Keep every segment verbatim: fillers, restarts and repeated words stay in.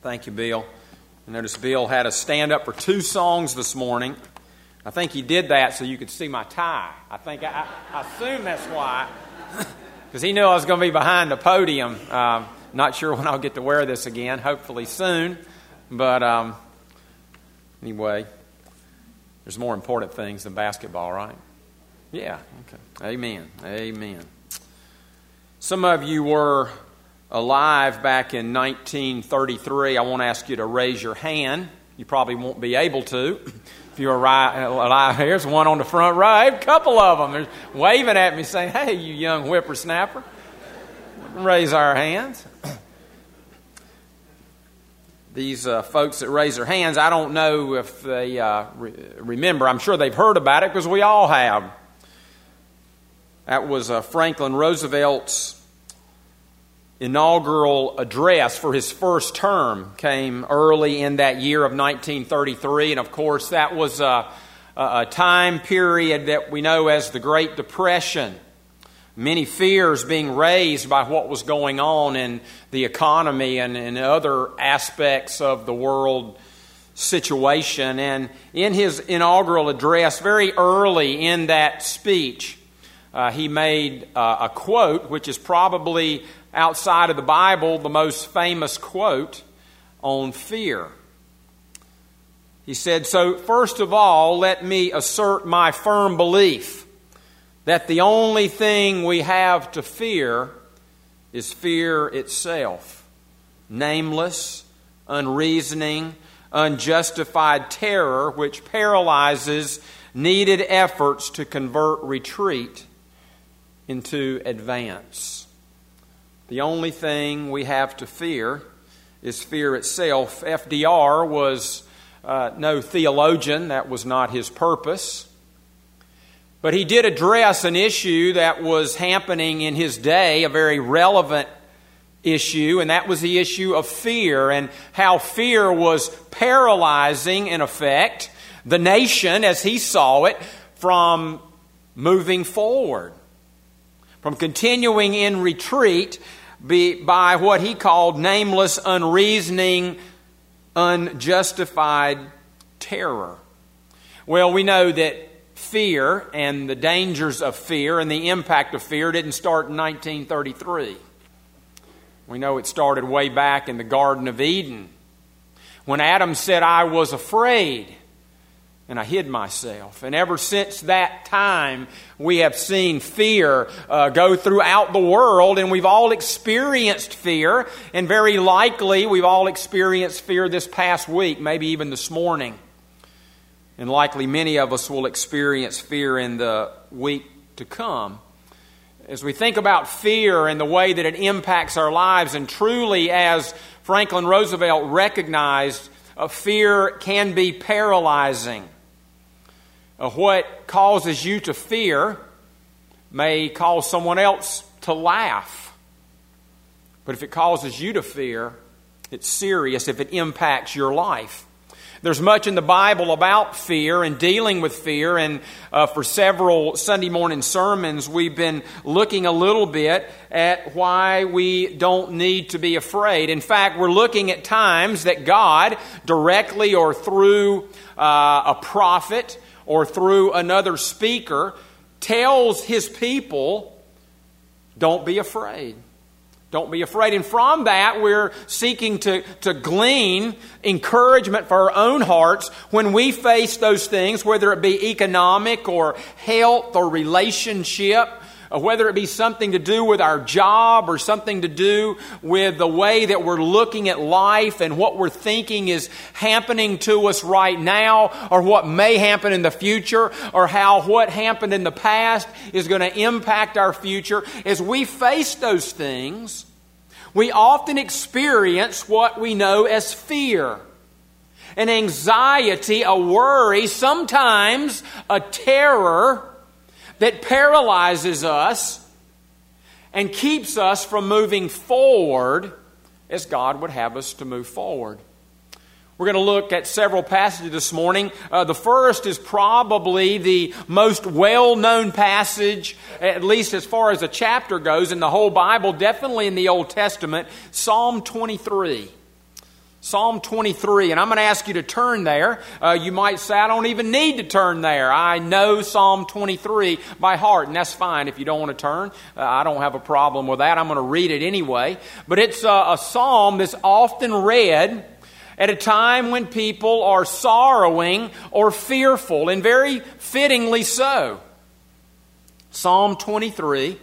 Thank you, Bill. I noticed Bill had us stand up for two songs this morning. I think he did that so you could see my tie. I think I, I assume that's why, because he knew I was going to be behind the podium. Um, not sure when I'll get to wear this again. Hopefully soon. But um, anyway, there's more important things than basketball, right? Yeah. Okay. Amen. Amen. Some of you were alive back in nineteen thirty-three. I won't ask you to raise your hand. You probably won't be able to. If you're alive, here's one on the front row. A couple of them. They're waving at me saying, "Hey, you young whippersnapper." Raise our hands. These uh, folks that raise their hands, I don't know if they uh, re- remember. I'm sure they've heard about it because we all have. That was uh, Franklin Roosevelt's inaugural address for his first term. Came early in that year of nineteen thirty-three, and of course that was a, a time period that we know as the Great Depression. Many fears being raised by what was going on in the economy and in other aspects of the world situation. And in his inaugural address, very early in that speech, uh, he made uh, a quote, which is probably outside of the Bible, the most famous quote on fear. He said, "So first of all, let me assert my firm belief that the only thing we have to fear is fear itself. Nameless, unreasoning, unjustified terror which paralyzes needed efforts to convert retreat into advance. The only thing we have to fear is fear itself." F D R was uh, no theologian. That was not his purpose. But he did address an issue that was happening in his day, a very relevant issue, and that was the issue of fear and how fear was paralyzing, in effect, the nation as he saw it from moving forward, from continuing in retreat by what he called nameless, unreasoning, unjustified terror. Well, we know that fear and the dangers of fear and the impact of fear didn't start in nineteen thirty-three. We know it started way back in the Garden of Eden when Adam said, "I was afraid and I hid myself." And ever since that time, we have seen fear uh, go throughout the world, and we've all experienced fear, and very likely we've all experienced fear this past week, maybe even this morning. And likely many of us will experience fear in the week to come. As we think about fear and the way that it impacts our lives, and truly, as Franklin Roosevelt recognized, uh, fear can be paralyzing. Uh, what causes you to fear may cause someone else to laugh. But if it causes you to fear, it's serious if it impacts your life. There's much in the Bible about fear and dealing with fear, and uh, for several Sunday morning sermons, we've been looking a little bit at why we don't need to be afraid. In fact, we're looking at times that God, directly or through uh, a prophet or through another speaker, tells His people, don't be afraid. Don't be afraid. And from that, we're seeking to, to glean encouragement for our own hearts when we face those things, whether it be economic or health or relationship, or whether it be something to do with our job or something to do with the way that we're looking at life and what we're thinking is happening to us right now, or what may happen in the future, or how what happened in the past is going to impact our future. As we face those things, we often experience what we know as fear, an anxiety, a worry, sometimes a terror that paralyzes us and keeps us from moving forward as God would have us to move forward. We're going to look at several passages this morning. Uh, the first is probably the most well-known passage, at least as far as a chapter goes, in the whole Bible, definitely in the Old Testament, Psalm twenty-three. Psalm twenty-three, and I'm going to ask you to turn there. Uh, you might say, I don't even need to turn there. I know Psalm twenty-three by heart, and that's fine if you don't want to turn. Uh, I don't have a problem with that. I'm going to read it anyway. But it's a, a psalm that's often read at a time when people are sorrowing or fearful, and very fittingly so. Psalm twenty-three.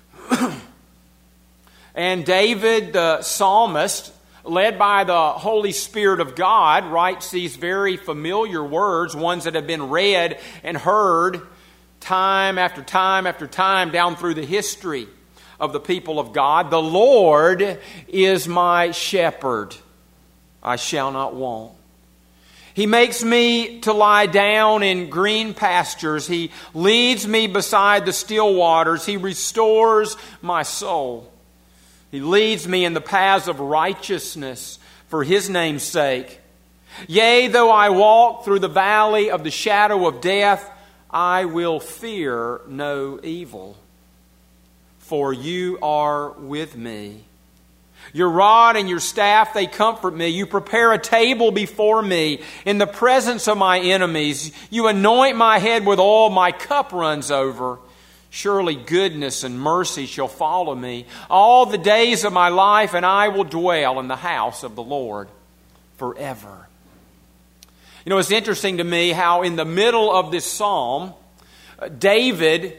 And David, the psalmist, led by the Holy Spirit of God, writes these very familiar words, ones that have been read and heard time after time after time down through the history of the people of God. The Lord is my shepherd, I shall not want. He makes me to lie down in green pastures. He leads me beside the still waters. He restores my soul. He leads me in the paths of righteousness for His name's sake. Yea, though I walk through the valley of the shadow of death, I will fear no evil, for You are with me. Your rod and Your staff, they comfort me. You prepare a table before me in the presence of my enemies. You anoint my head with oil, my cup runs over. Surely goodness and mercy shall follow me all the days of my life, and I will dwell in the house of the Lord forever. You know, it's interesting to me how in the middle of this psalm, David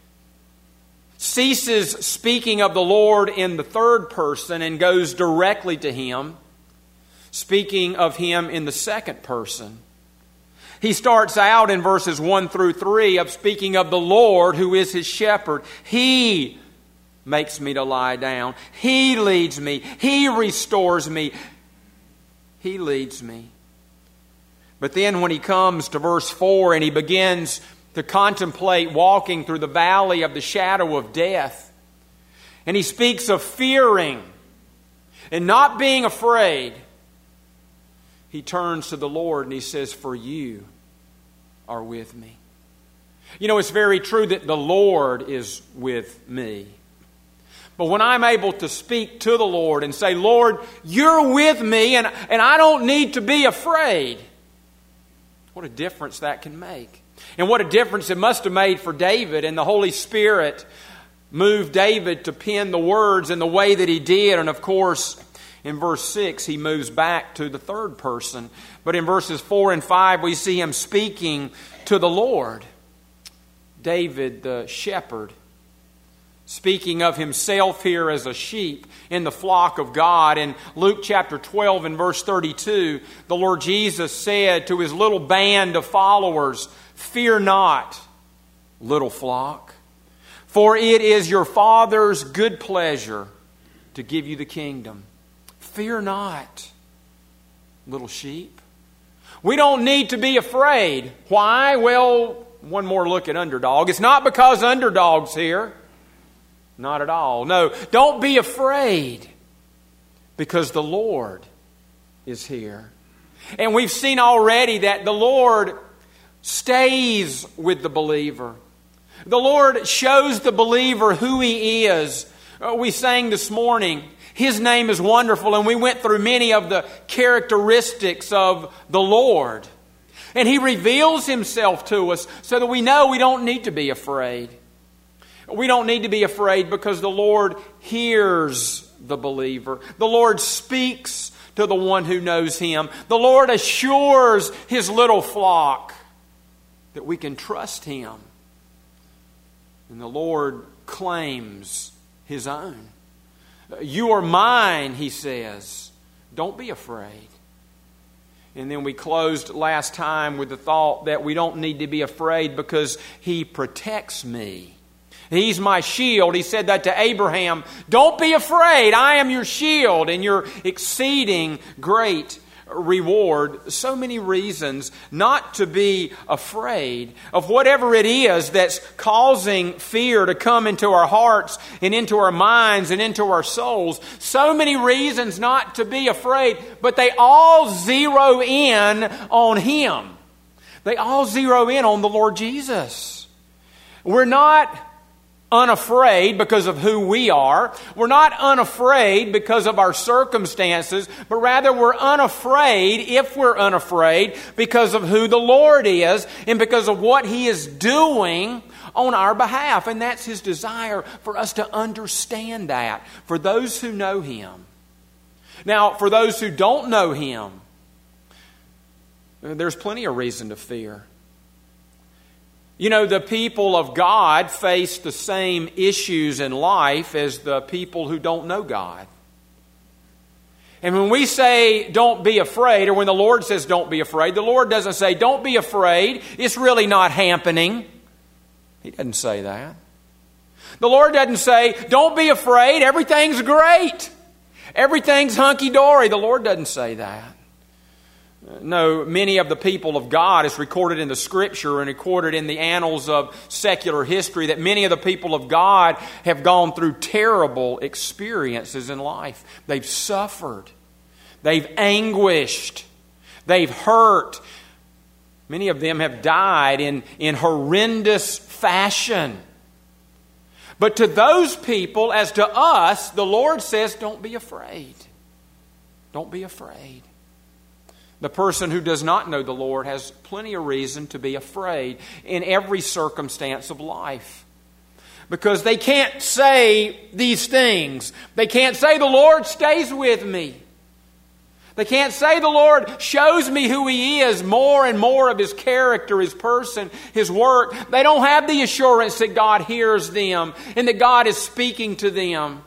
ceases speaking of the Lord in the third person and goes directly to Him, speaking of Him in the second person. He starts out in verses one through three of speaking of the Lord who is His shepherd. He makes me to lie down. He leads me. He restores me. He leads me. But then when he comes to verse four and he begins to contemplate walking through the valley of the shadow of death, and he speaks of fearing and not being afraid, he turns to the Lord and he says, for You are with me. You know, it's very true that the Lord is with me. But when I'm able to speak to the Lord and say, Lord, You're with me and, and I don't need to be afraid, what a difference that can make. And what a difference it must have made for David. And the Holy Spirit moved David to pen the words in the way that he did. And of course, in verse six, he moves back to the third person. But in verses four and five, we see him speaking to the Lord. David, the shepherd, speaking of himself here as a sheep in the flock of God. In Luke chapter twelve and verse thirty-two, the Lord Jesus said to His little band of followers, fear not, little flock, for it is your Father's good pleasure to give you the kingdom. Fear not, little sheep. We don't need to be afraid. Why? Well, one more look at underdog. It's not because underdog's here. Not at all. No, don't be afraid because the Lord is here. And we've seen already that the Lord stays with the believer. The Lord shows the believer who He is. We sang this morning, His name is wonderful, and we went through many of the characteristics of the Lord. And He reveals Himself to us so that we know we don't need to be afraid. We don't need to be afraid because the Lord hears the believer. The Lord speaks to the one who knows Him. The Lord assures His little flock that we can trust Him. And the Lord claims His own. You are mine, He says. Don't be afraid. And then we closed last time with the thought that we don't need to be afraid because He protects me. He's my shield. He said that to Abraham. Don't be afraid. I am your shield and your exceeding great reward. So many reasons not to be afraid of whatever it is that's causing fear to come into our hearts and into our minds and into our souls. So many reasons not to be afraid, but they all zero in on Him. They all zero in on the Lord Jesus. We're not unafraid because of who we are. We're not unafraid because of our circumstances, but rather we're unafraid, if we're unafraid, because of who the Lord is and because of what He is doing on our behalf. And that's His desire for us to understand that, for those who know Him. Now, for those who don't know Him, there's plenty of reason to fear. You know, the people of God face the same issues in life as the people who don't know God. And when we say don't be afraid, or when the Lord says don't be afraid, the Lord doesn't say don't be afraid, it's really not happening. He doesn't say that. The Lord doesn't say don't be afraid, everything's great, everything's hunky-dory. The Lord doesn't say that. No, many of the people of God, it's recorded in the Scripture and recorded in the annals of secular history, that many of the people of God have gone through terrible experiences in life. They've suffered. They've anguished. They've hurt. Many of them have died in, in horrendous fashion. But to those people, as to us, the Lord says, don't be afraid. Don't be afraid. The person who does not know the Lord has plenty of reason to be afraid in every circumstance of life. Because they can't say these things. They can't say the Lord stays with me. They can't say the Lord shows me who He is, more and more of His character, His person, His work. They don't have the assurance that God hears them and that God is speaking to them.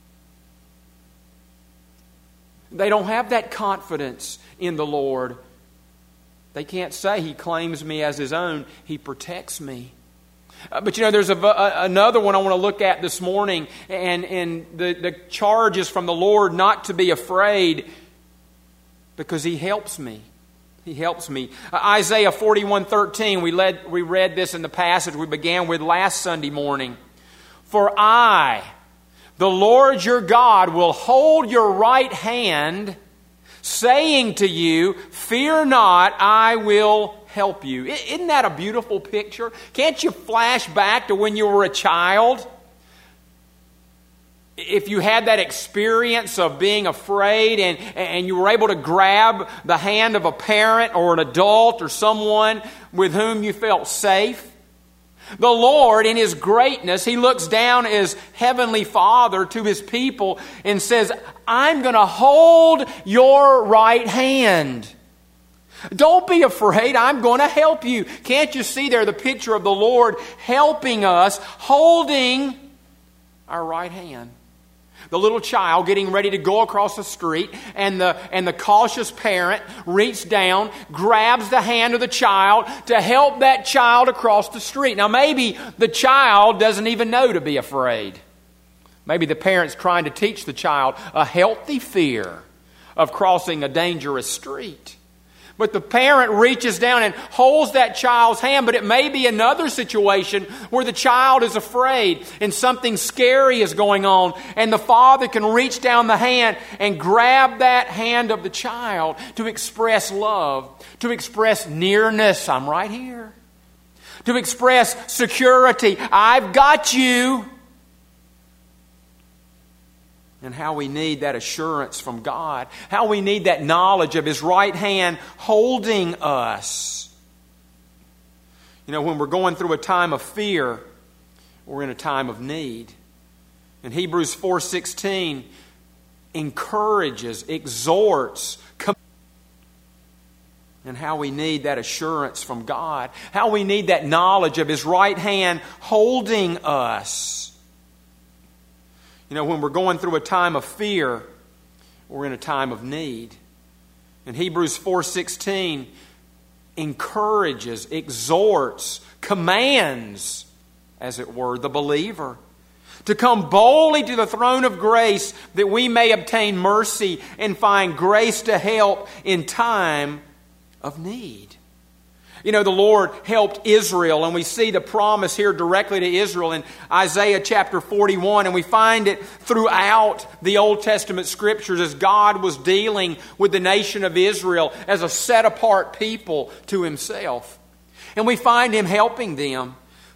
They don't have that confidence in the Lord. They can't say He claims me as His own. He protects me. Uh, but you know, there's a, a, another one I want to look at this morning. And, and the, the charge is from the Lord not to be afraid because He helps me. He helps me. Uh, Isaiah forty-one thirteen, we, led, we read this in the passage we began with last Sunday morning. For I, the Lord your God, will hold your right hand, saying to you, fear not, I will help you. Isn't that a beautiful picture? Can't you flash back to when you were a child? If you had that experience of being afraid and, and you were able to grab the hand of a parent or an adult or someone with whom you felt safe. The Lord, in His greatness, He looks down as Heavenly Father to His people and says, I'm going to hold your right hand. Don't be afraid. I'm going to help you. Can't you see there the picture of the Lord helping us, holding our right hand? The little child getting ready to go across the street, and the, and the cautious parent reaches down, grabs the hand of the child to help that child across the street. Now maybe the child doesn't even know to be afraid. Maybe the parent's trying to teach the child a healthy fear of crossing a dangerous street. But the parent reaches down and holds that child's hand. But it may be another situation where the child is afraid and something scary is going on. And the father can reach down the hand and grab that hand of the child to express love, to express nearness. I'm right here. To express security. I've got you. And how we need that assurance from God. How we need that knowledge of His right hand holding us. You know, when we're going through a time of fear, we're in a time of need. And Hebrews four sixteen encourages, exhorts, com- and how we need that assurance from God. How we need that knowledge of His right hand holding us. You know, when we're going through a time of fear, we're in a time of need. And Hebrews four sixteen encourages, exhorts, commands, as it were, the believer to come boldly to the throne of grace that we may obtain mercy and find grace to help in time of need. You know, the Lord helped Israel, and we see the promise here directly to Israel in Isaiah chapter forty-one, and we find it throughout the Old Testament Scriptures as God was dealing with the nation of Israel as a set-apart people to Himself. And we find Him helping them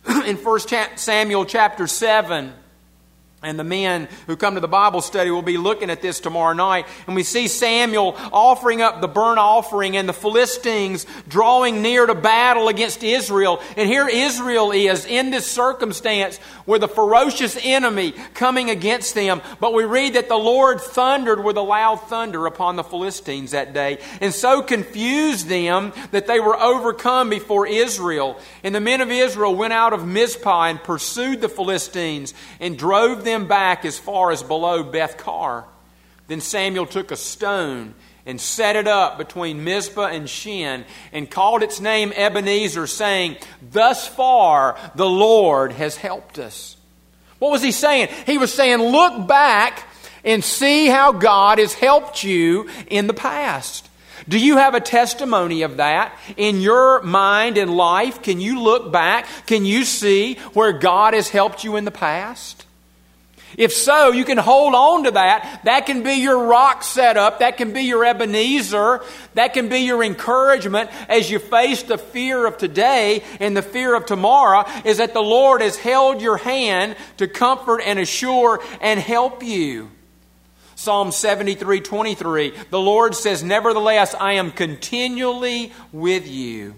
in First Samuel chapter seven. And the men who come to the Bible study will be looking at this tomorrow night. And we see Samuel offering up the burnt offering and the Philistines drawing near to battle against Israel. And here Israel is in this circumstance with a ferocious enemy coming against them. But we read that the Lord thundered with a loud thunder upon the Philistines that day, and so confused them that they were overcome before Israel. And the men of Israel went out of Mizpah and pursued the Philistines and drove them back as far as below Beth-kar. Then Samuel took a stone and set it up between Mizpah and Shin and called its name Ebenezer, saying, "Thus far the Lord has helped us." What was he saying? He was saying, look back and see how God has helped you in the past. Do you have a testimony of that in your mind and life? Can you look back? Can you see where God has helped you in the past? If so, you can hold on to that. That can be your rock setup. That can be your Ebenezer. That can be your encouragement as you face the fear of today and the fear of tomorrow, is that the Lord has held your hand to comfort and assure and help you. Psalm seventy-three twenty-three, the Lord says, "Nevertheless, I am continually with you."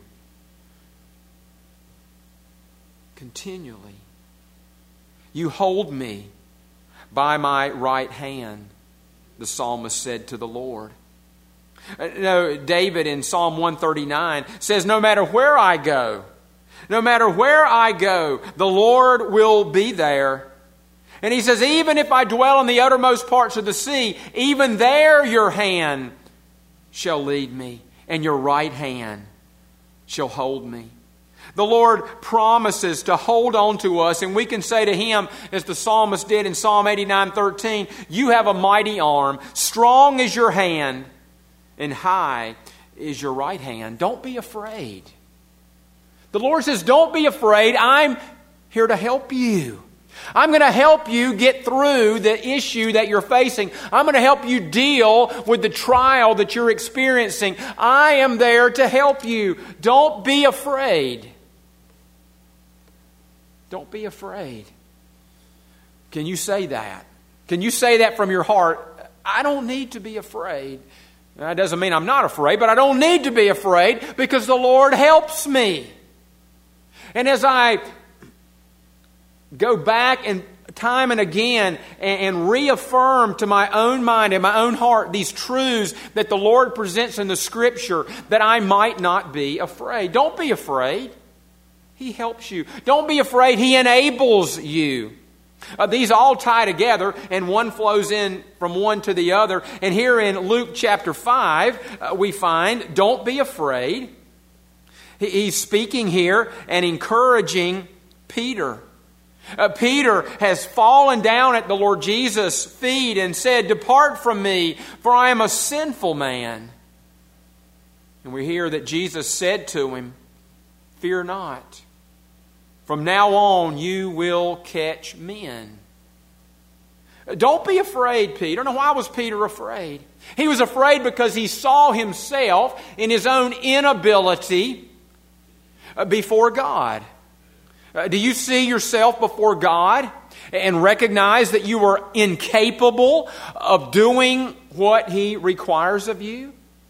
Continually. You hold me by my right hand, the psalmist said to the Lord. No, David in Psalm one thirty-nine says, no matter where I go, no matter where I go, the Lord will be there. And he says, even if I dwell in the uttermost parts of the sea, even there your hand shall lead me, and your right hand shall hold me. The Lord promises to hold on to us, and we can say to Him, as the psalmist did in Psalm eighty-nine thirteen, you have a mighty arm, strong is your hand, and high is your right hand. Don't be afraid. The Lord says, don't be afraid. I'm here to help you. I'm going to help you get through the issue that you're facing. I'm going to help you deal with the trial that you're experiencing. I am there to help you. Don't be afraid. Don't be afraid. Can you say that? Can you say that from your heart? I don't need to be afraid. That doesn't mean I'm not afraid, but I don't need to be afraid because the Lord helps me. And as I go back and time and again and, and reaffirm to my own mind and my own heart these truths that the Lord presents in the Scripture, that I might not be afraid. Don't be afraid. He helps you. Don't be afraid. He enables you. Uh, these all tie together, and one flows in from one to the other. And here in Luke chapter five, uh, we find, don't be afraid. He, he's speaking here and encouraging Peter. Uh, Peter has fallen down at the Lord Jesus' feet and said, depart from me, for I am a sinful man. And we hear that Jesus said to him, fear not. From now on, you will catch men. Don't be afraid, Peter. Now, why was Peter afraid? He was afraid because he saw himself in his own inability before God. Do you see yourself before God and recognize that you are incapable of doing what He requires of you?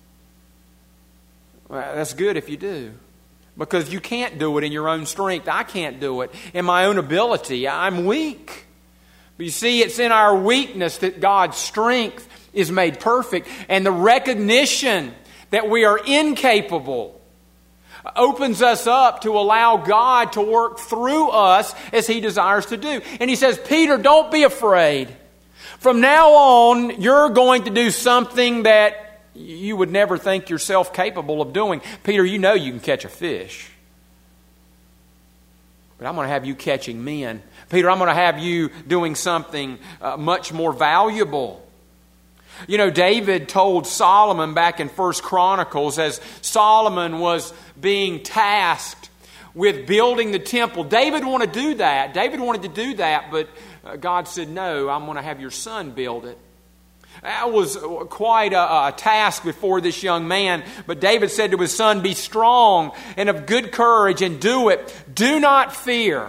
Well, that's good if you do. Because you can't do it in your own strength. I can't do it in my own ability. I'm weak. But you see, it's in our weakness that God's strength is made perfect. And the recognition that we are incapable opens us up to allow God to work through us as He desires to do. And He says, Peter, don't be afraid. From now on, you're going to do something that you would never think yourself capable of doing. Peter, you know you can catch a fish. But I'm going to have you catching men. Peter, I'm going to have you doing something uh, much more valuable. You know, David told Solomon back in First Chronicles, as Solomon was being tasked with building the temple. David wanted to do that. David wanted to do that, but God said, no, I'm going to have your son build it. That was quite a, a task before this young man. But David said to his son, "Be strong and of good courage and do it. Do not fear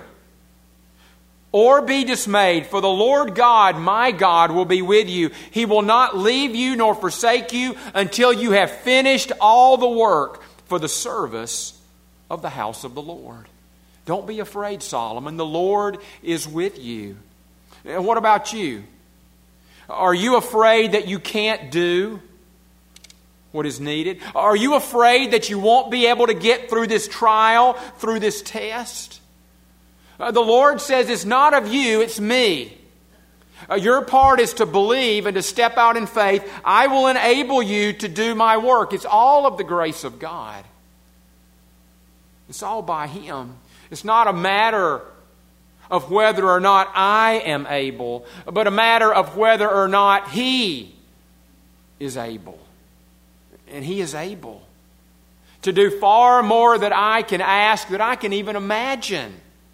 or be dismayed, for the Lord God, my God, will be with you. He will not leave you nor forsake you until you have finished all the work for the service of the house of the Lord." Don't be afraid, Solomon. The Lord is with you. And what about you? Are you afraid that you can't do what is needed? Are you afraid that you won't be able to get through this trial, through this test? Uh, the Lord says it's not of you, it's me. Uh, your part is to believe and to step out in faith. I will enable you to do my work. It's all of the grace of God. It's all by Him. It's not a matter of whether or not I am able, but a matter of whether or not He is able. And He is able to do far more than I can ask, that I can even imagine.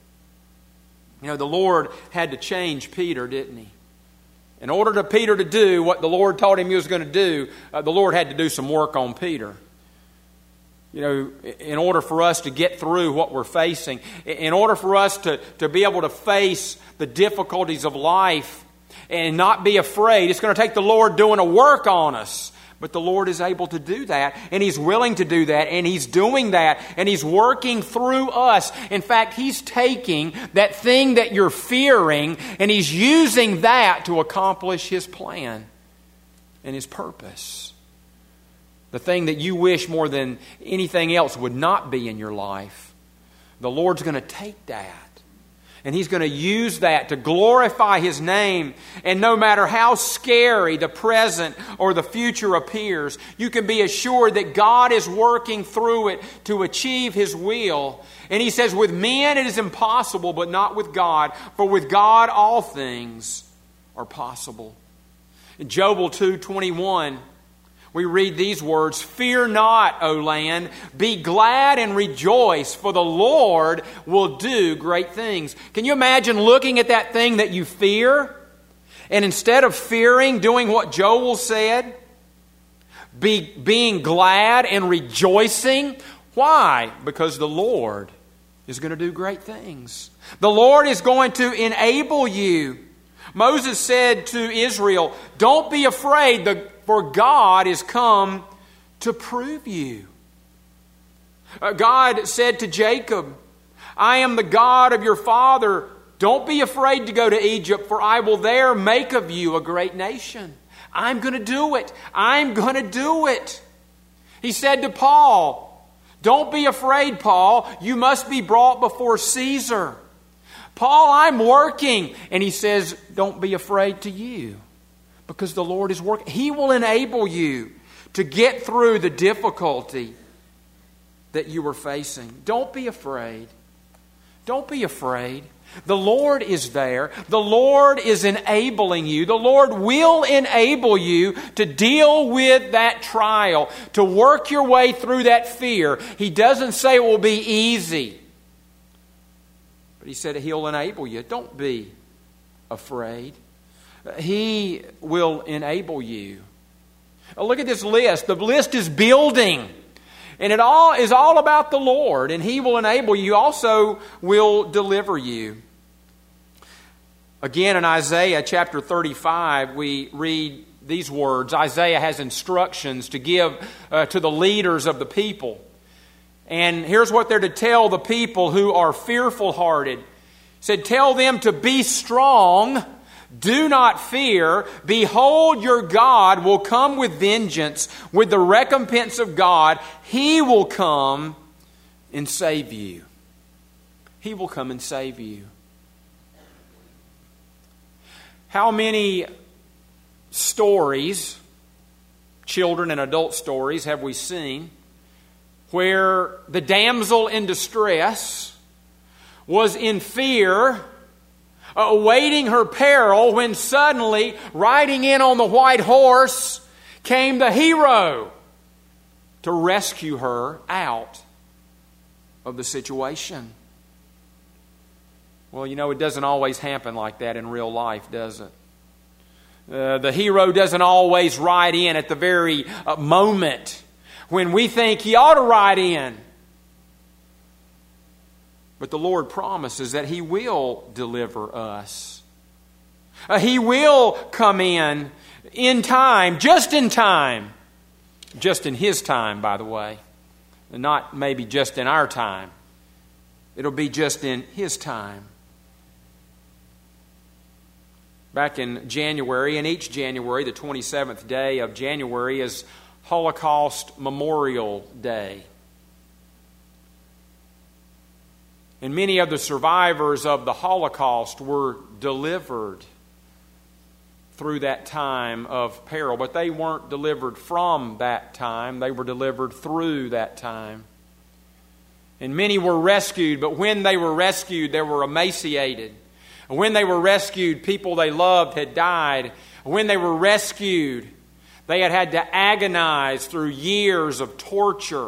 You know, the Lord had to change Peter, didn't He? In order for Peter to do what the Lord told him He was going to do, uh, the Lord had to do some work on Peter. You know, in order for us to get through what we're facing, in order for us to, to be able to face the difficulties of life and not be afraid, it's going to take the Lord doing a work on us. But the Lord is able to do that, and He's willing to do that, and He's doing that, and He's working through us. In fact, He's taking that thing that you're fearing, and He's using that to accomplish His plan and His purpose. The thing that you wish more than anything else would not be in your life. The Lord's going to take that. And He's going to use that to glorify His name. And no matter how scary the present or the future appears, you can be assured that God is working through it to achieve His will. And He says, with men it is impossible, but not with God. For with God all things are possible. In Job two twenty-one, we read these words, "Fear not, O land, be glad and rejoice, for the Lord will do great things." Can you imagine looking at that thing that you fear, and instead of fearing, doing what Joel said, be, being glad and rejoicing? Why? Because the Lord is going to do great things. The Lord is going to enable you. Moses said to Israel, "Don't be afraid, the For God is come to prove you." Uh, God said to Jacob, "I am the God of your father. Don't be afraid to go to Egypt, for I will there make of you a great nation." I'm going to do it. I'm going to do it. He said to Paul, "Don't be afraid, Paul. You must be brought before Caesar." "Paul, I'm working." And he says, "Don't be afraid to you." Because the Lord is working. He will enable you to get through the difficulty that you are facing. Don't be afraid. Don't be afraid. The Lord is there. The Lord is enabling you. The Lord will enable you to deal with that trial, to work your way through that fear. He doesn't say it will be easy, but He said He'll enable you. Don't be afraid. He will enable you. Now look at this list. The list is building. And it all is all about the Lord. And He will enable you. He also will deliver you. Again, in Isaiah chapter thirty-five, we read these words. Isaiah has instructions to give uh, to the leaders of the people. And here's what they're to tell the people who are fearful-hearted. He said, "Tell them to be strong. Do not fear. Behold, your God will come with vengeance, with the recompense of God. He will come and save you." He will come and save you. How many stories, children and adult stories, have we seen where the damsel in distress was in fear, awaiting her peril, when suddenly, riding in on the white horse, came the hero to rescue her out of the situation? Well, you know, it doesn't always happen like that in real life, does it? Uh, the hero doesn't always ride in at the very uh, moment when we think he ought to ride in. But the Lord promises that He will deliver us. Uh, he will come in in time, just in time. Just in His time, by the way. And not maybe just in our time. It'll be just in His time. Back in January, and each January, the twenty-seventh day of January is Holocaust Memorial Day. And many of the survivors of the Holocaust were delivered through that time of peril. But they weren't delivered from that time. They were delivered through that time. And many were rescued, but when they were rescued, they were emaciated. When they were rescued, people they loved had died. When they were rescued, they had had to agonize through years of torture,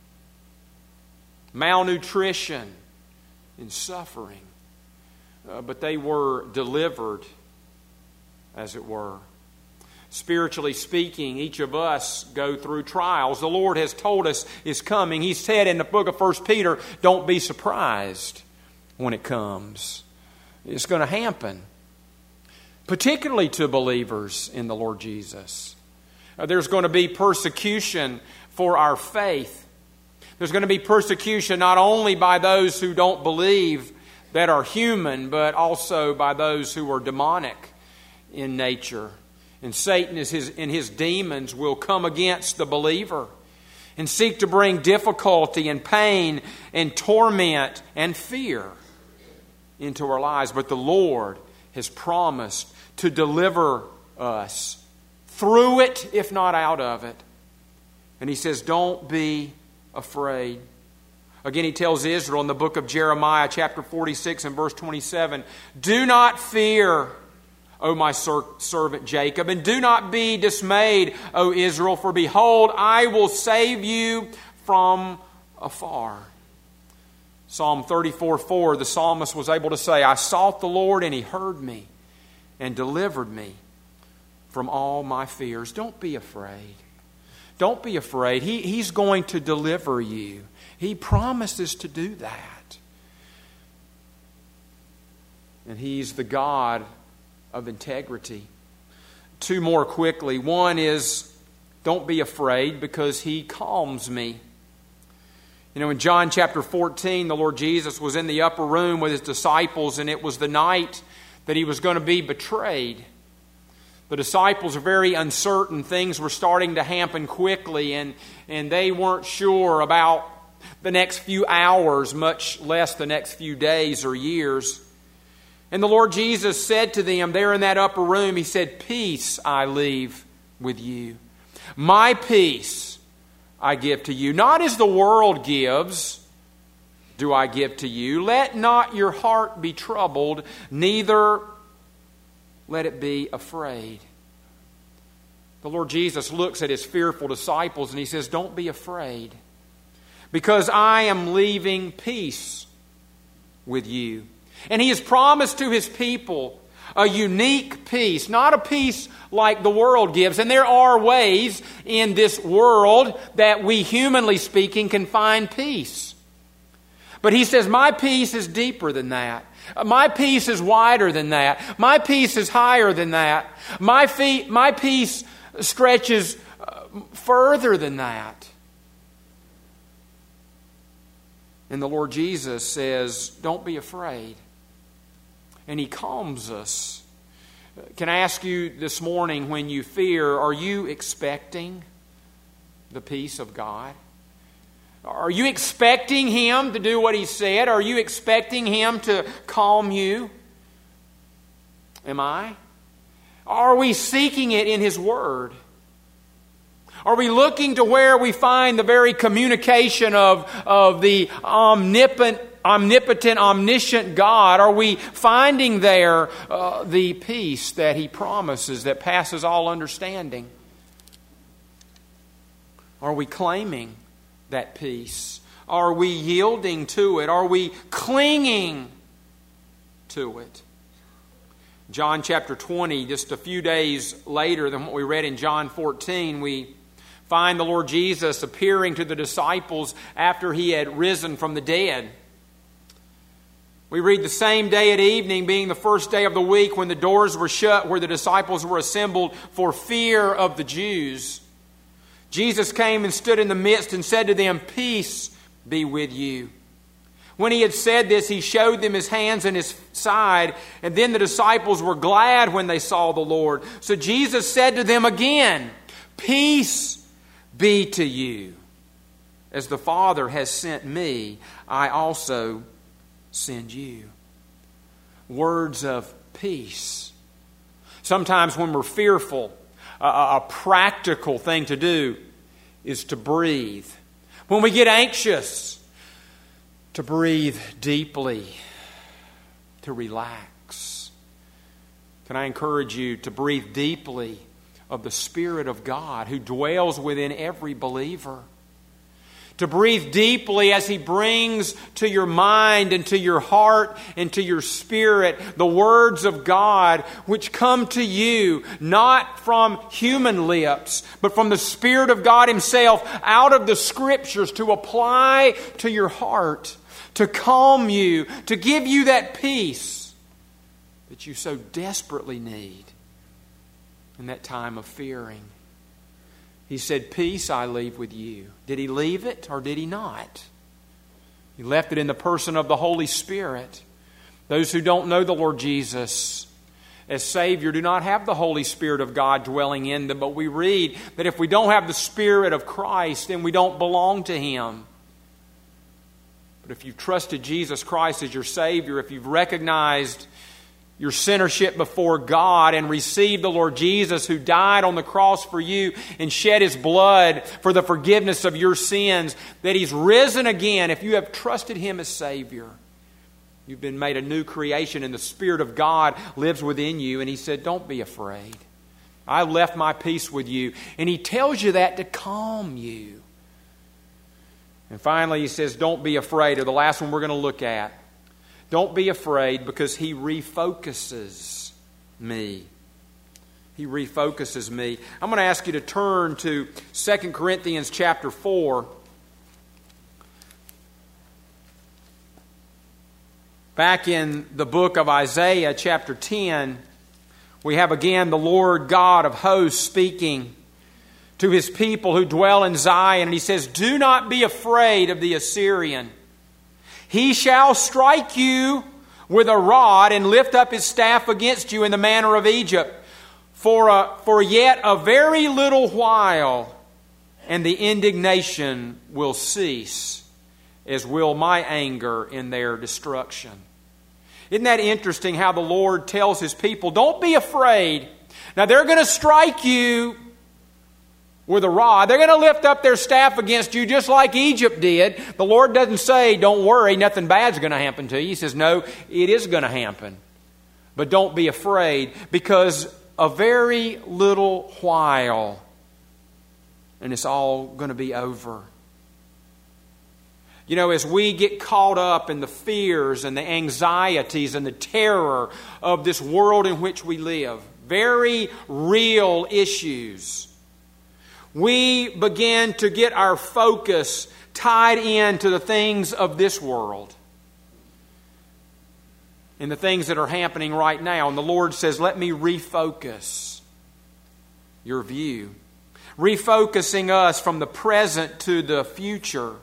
malnutrition, and suffering. Uh, but they were delivered, as it were. Spiritually speaking, each of us go through trials. The Lord has told us is coming. He said in the book of First Peter, don't be surprised when it comes. It's going to happen, particularly to believers in the Lord Jesus. Uh, there's going to be persecution for our faith. There's going to be persecution not only by those who don't believe that are human, but also by those who are demonic in nature. And Satan is his, and his demons will come against the believer and seek to bring difficulty and pain and torment and fear into our lives. But the Lord has promised to deliver us through it, if not out of it. And He says, don't be afraid. Again, He tells Israel in the book of Jeremiah, chapter forty-six and verse twenty-seven, do not fear, O my servant Jacob, and do not be dismayed, O Israel, for behold, I will save you from afar. Psalm thirty-four four, the psalmist was able to say, I sought the Lord and He heard me and delivered me from all my fears. Don't be afraid. Don't be afraid. He, he's going to deliver you. He promises to do that. And He's the God of integrity. Two more quickly. One is, don't be afraid because He calms me. You know, in John chapter fourteen, the Lord Jesus was in the upper room with His disciples, and it was the night that He was going to be betrayed. The disciples are very uncertain. Things were starting to happen quickly, and, and they weren't sure about the next few hours, much less the next few days or years. And the Lord Jesus said to them there in that upper room, He said, peace I leave with you. My peace I give to you. Not as the world gives, do I give to you. Let not your heart be troubled, neither let it be afraid. The Lord Jesus looks at His fearful disciples and He says, don't be afraid, because I am leaving peace with you. And He has promised to His people a unique peace, not a peace like the world gives. And there are ways in this world that we, humanly speaking, can find peace. But He says, my peace is deeper than that. My peace is wider than that. My peace is higher than that. My, feet, my peace stretches further than that. And the Lord Jesus says, don't be afraid. And He calms us. Can I ask you this morning, when you fear, are you expecting the peace of God? Are you expecting Him to do what He said? Are you expecting Him to calm you? Am I? Are we seeking it in His Word? Are we looking to where we find the very communication of, of the omnipotent, omnipotent, omniscient God? Are we finding there uh, the peace that He promises that passes all understanding? Are we claiming that peace? Are we yielding to it? Are we clinging to it? John chapter twenty, just a few days later than what we read in John fourteen, we find the Lord Jesus appearing to the disciples after He had risen from the dead. We read the same day at evening, being the first day of the week, when the doors were shut, where the disciples were assembled for fear of the Jews, Jesus came and stood in the midst and said to them, "Peace be with you." When He had said this, He showed them His hands and His side, and then the disciples were glad when they saw the Lord. So Jesus said to them again, "Peace be to you. As the Father has sent me, I also send you." Words of peace. Sometimes when we're fearful, a, a practical thing to do is to breathe. When we get anxious, to breathe deeply, to relax. Can I encourage you to breathe deeply of the Spirit of God who dwells within every believer? To breathe deeply as He brings to your mind and to your heart and to your spirit the words of God which come to you not from human lips, but from the Spirit of God Himself out of the Scriptures to apply to your heart, to calm you, to give you that peace that you so desperately need in that time of fearing. He said, "Peace I leave with you." Did He leave it or did He not? He left it in the person of the Holy Spirit. Those who don't know the Lord Jesus as Savior do not have the Holy Spirit of God dwelling in them. But we read that if we don't have the Spirit of Christ, then we don't belong to Him. But if you've trusted Jesus Christ as your Savior, if you've recognized your sinnership before God and received the Lord Jesus who died on the cross for you and shed His blood for the forgiveness of your sins, that He's risen again, if you have trusted Him as Savior, you've been made a new creation and the Spirit of God lives within you. And He said, "Don't be afraid. I left my peace with you." And He tells you that to calm you. And finally He says, "Don't be afraid," or the last one we're going to look at. Don't be afraid, because He refocuses me. He refocuses me. I'm going to ask you to turn to Second Corinthians chapter four. Back in the book of Isaiah chapter ten, we have again the Lord God of hosts speaking to His people who dwell in Zion. And He says, "Do not be afraid of the Assyrian. He shall strike you with a rod and lift up his staff against you in the manner of Egypt. For, a, for yet a very little while, and the indignation will cease, as will my anger in their destruction." Isn't that interesting how the Lord tells His people, don't be afraid. Now they're going to strike you with a rod. They're going to lift up their staff against you just like Egypt did. The Lord doesn't say, "Don't worry, nothing bad's going to happen to you." He says, no, it is going to happen. But don't be afraid, because a very little while and it's all going to be over. You know, as we get caught up in the fears and the anxieties and the terror of this world in which we live, very real issues, we begin to get our focus tied into the things of this world and the things that are happening right now. And the Lord says, let me refocus your view. Refocusing us from the present to the future.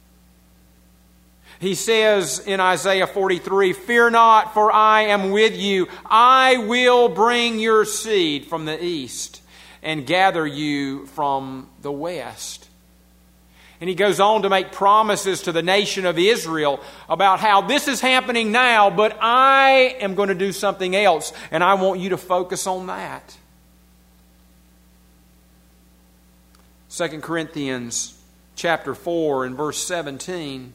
He says in Isaiah forty-three, "Fear not, for I am with you. I will bring your seed from the east and gather you from the west." And he goes on to make promises to the nation of Israel about how this is happening now, but I am going to do something else, and I want you to focus on that. Second Corinthians chapter four and verse seventeen.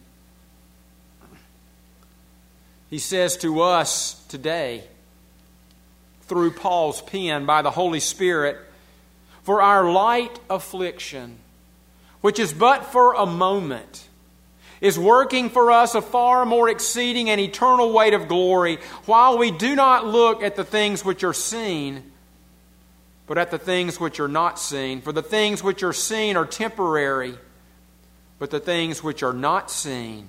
He says to us today, through Paul's pen by the Holy Spirit, "For our light affliction, which is but for a moment, is working for us a far more exceeding and eternal weight of glory, while we do not look at the things which are seen, but at the things which are not seen. For the things which are seen are temporary, but the things which are not seen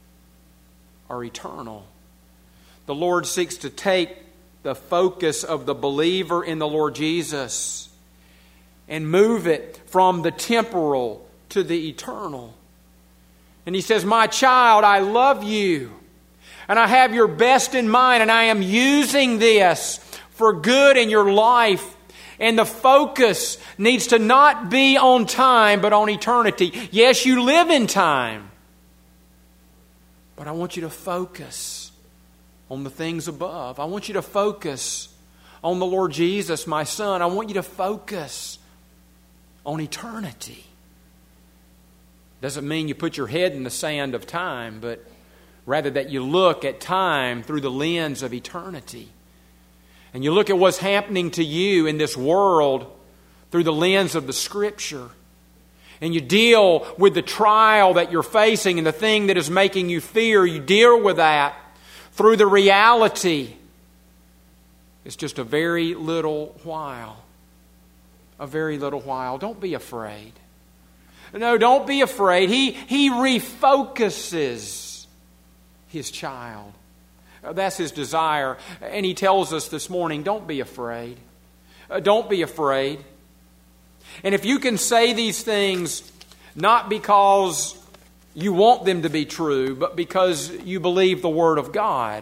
are eternal. The Lord seeks to take the focus of the believer in the Lord Jesus and move it from the temporal to the eternal. And He says, my child, I love you, and I have your best in mind, and I am using this for good in your life. And the focus needs to not be on time, but on eternity. Yes, you live in time, but I want you to focus on the things above. I want you to focus on the Lord Jesus, my Son. I want you to focus on eternity. Doesn't mean you put your head in the sand of time, but rather that you look at time through the lens of eternity. And you look at what's happening to you in this world through the lens of the Scripture. And you deal with the trial that you're facing and the thing that is making you fear. You deal with that through the reality. It's just a very little while. A very little while. Don't be afraid. No, don't be afraid. He, he refocuses His child. That's His desire. And He tells us this morning, don't be afraid. Uh, don't be afraid. And if you can say these things not because you want them to be true, but because you believe the Word of God,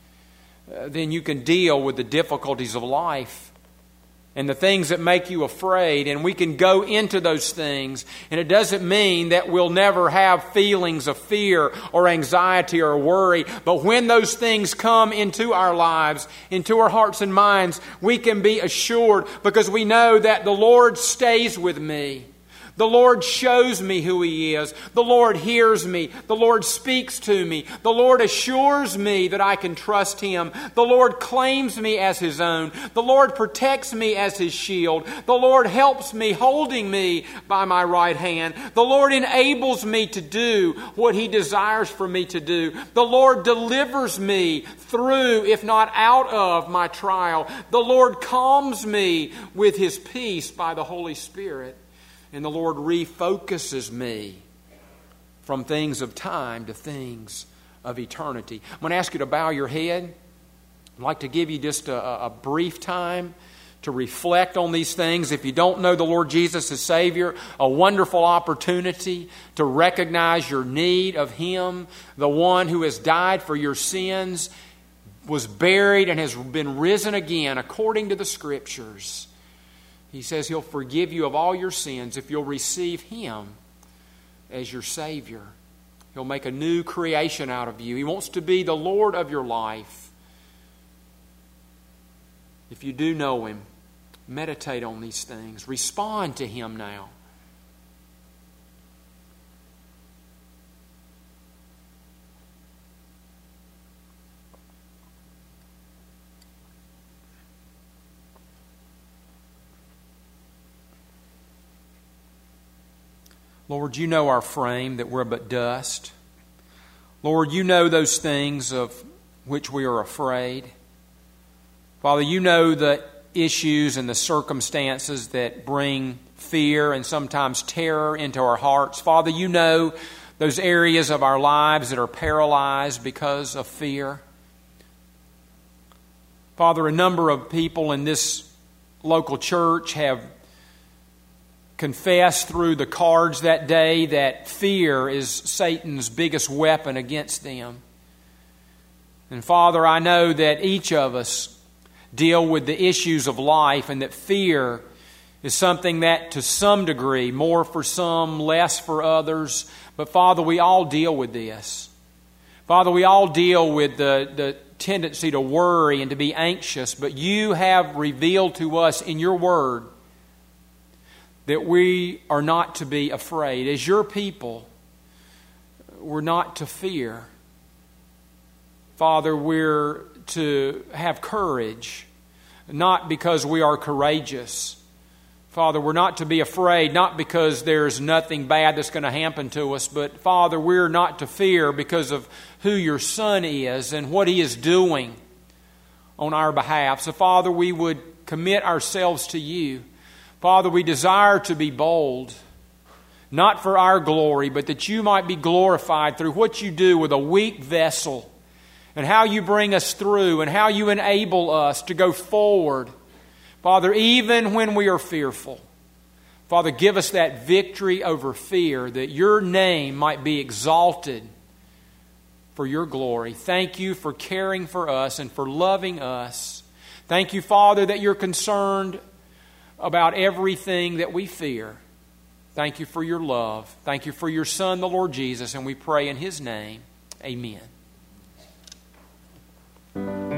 uh, then you can deal with the difficulties of life and the things that make you afraid, and we can go into those things. And it doesn't mean that we'll never have feelings of fear or anxiety or worry, but when those things come into our lives, into our hearts and minds, we can be assured because we know that the Lord stays with me. The Lord shows me who He is. The Lord hears me. The Lord speaks to me. The Lord assures me that I can trust Him. The Lord claims me as His own. The Lord protects me as His shield. The Lord helps me, holding me by my right hand. The Lord enables me to do what He desires for me to do. The Lord delivers me through, if not out of, my trial. The Lord calms me with His peace by the Holy Spirit. And the Lord refocuses me from things of time to things of eternity. I'm going to ask you to bow your head. I'd like to give you just a, a brief time to reflect on these things. If you don't know the Lord Jesus as Savior, a wonderful opportunity to recognize your need of Him, the one who has died for your sins, was buried and has been risen again according to the Scriptures. He says He'll forgive you of all your sins if you'll receive Him as your Savior. He'll make a new creation out of you. He wants to be the Lord of your life. If you do know Him, meditate on these things. Respond to Him now. Lord, You know our frame, that we're but dust. Lord, You know those things of which we are afraid. Father, You know the issues and the circumstances that bring fear and sometimes terror into our hearts. Father, You know those areas of our lives that are paralyzed because of fear. Father, a number of people in this local church have confessed through the cards that day that fear is Satan's biggest weapon against them. And Father, I know that each of us deal with the issues of life, and that fear is something that to some degree, more for some, less for others, but Father, we all deal with this. Father, we all deal with the, the tendency to worry and to be anxious, but You have revealed to us in Your Word that we are not to be afraid. As Your people, we're not to fear. Father, we're to have courage, not because we are courageous. Father, we're not to be afraid, not because there's nothing bad that's going to happen to us, but Father, we're not to fear because of who your Son is and what He is doing on our behalf. So Father, we would commit ourselves to you. Father, we desire to be bold, not for our glory, but that you might be glorified through what you do with a weak vessel and how you bring us through and how you enable us to go forward. Father, even when we are fearful, Father, give us that victory over fear, that your name might be exalted for your glory. Thank you for caring for us and for loving us. Thank you, Father, that you're concerned about everything that we fear. Thank you for your love. Thank you for your Son, the Lord Jesus, and we pray in His name. Amen.